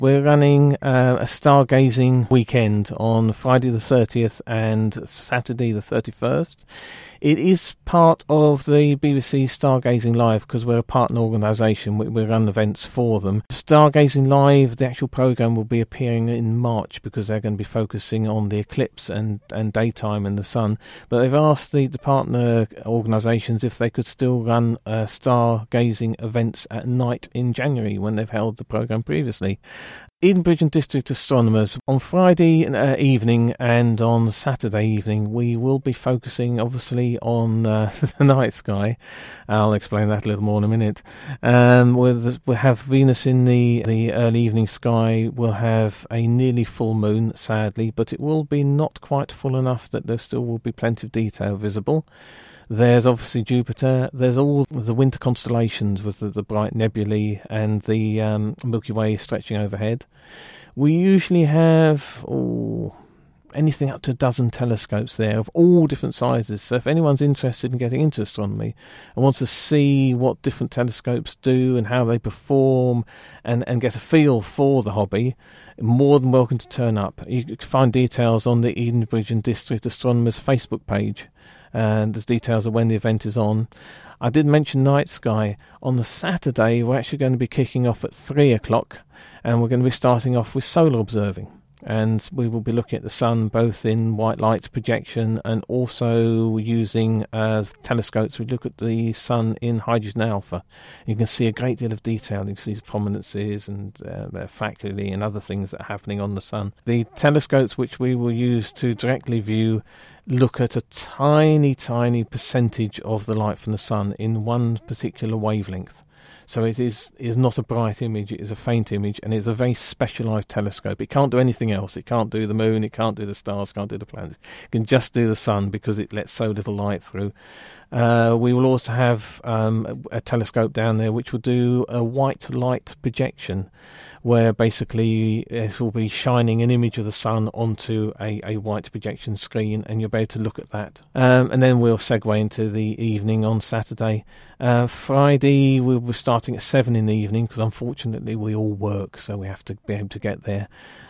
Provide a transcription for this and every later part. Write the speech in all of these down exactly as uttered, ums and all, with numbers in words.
We're running uh, a stargazing weekend on Friday the thirtieth and Saturday the thirty-first. It is part of the B B C Stargazing Live because we're a partner organisation. We, we run events for them. Stargazing Live, the actual programme, will be appearing in March because they're going to be focusing on the eclipse and, and daytime and the sun. But they've asked the, the partner organisations if they could still run uh, stargazing events at night in January when they've held the programme previously. Edenbridge and District astronomers, on Friday uh, evening and on Saturday evening, we will be focusing obviously on uh, the night sky. I'll explain that a little more in a minute. Um, we'll, we'll have Venus in the, the early evening sky. We'll have a nearly full moon, sadly, but it will be not quite full enough that there still will be plenty of detail visible. There's obviously Jupiter. There's all the winter constellations with the, the bright nebulae and the um, Milky Way stretching overhead. We usually have oh, anything up to a dozen telescopes there of all different sizes. So if anyone's interested in getting into astronomy and wants to see what different telescopes do and how they perform and, and get a feel for the hobby, more than welcome to turn up. You can find details on the Edenbridge and District Astronomers Facebook page. And there's details of when the event is on. I did mention night sky. On the Saturday, we're actually going to be kicking off at three o'clock, and we're going to be starting off with solar observing. And we will be looking at the sun both in white light projection and also using uh, telescopes. We look at the sun in hydrogen alpha. You can see a great deal of detail. You can see prominences and uh, faculae and other things that are happening on the sun. The telescopes which we will use to directly view look at a tiny, tiny percentage of the light from the sun in one particular wavelength. So it is is not a bright image, it is a faint image, and it's a very specialised telescope. It can't do anything else. It can't do the moon, it can't do the stars, can't do the planets. It can just do the sun because it lets so little light through. Uh, we will also have um, a, a telescope down there which will do a white light projection, where basically it will be shining an image of the sun onto a, a white projection screen, and you'll be able to look at that. Um, and then we'll segue into the evening on Saturday. Uh, Friday, we'll be starting at seven in the evening, because unfortunately we all work, so we have to be able to get there.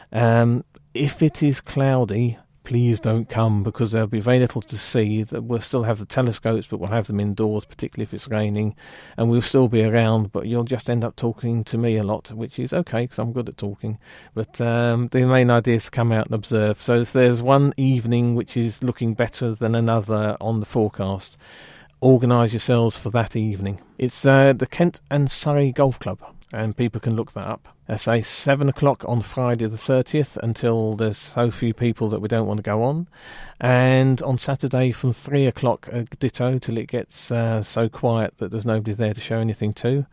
Um, if it is cloudy, please don't come, because there'll be very little to see. We'll still have the telescopes, but we'll have them indoors, particularly if it's raining, and we'll still be around, but you'll just end up talking to me a lot, which is okay, because I'm good at talking. But um, the main idea is to come out and observe. So if there's one evening which is looking better than another on the forecast, organise yourselves for that evening. It's uh, the Kent and Surrey Golf Club, and people can look that up. I say seven o'clock on Friday the thirtieth until there's so few people that we don't want to go on. And on Saturday from three o'clock, uh, ditto, till it gets uh, so quiet that there's nobody there to show anything to.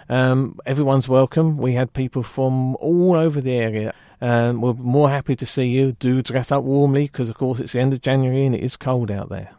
Um, everyone's welcome. We had people from all over the area. Um, we're more happy to see you. Do dress up warmly, because of course it's the end of January and it is cold out there.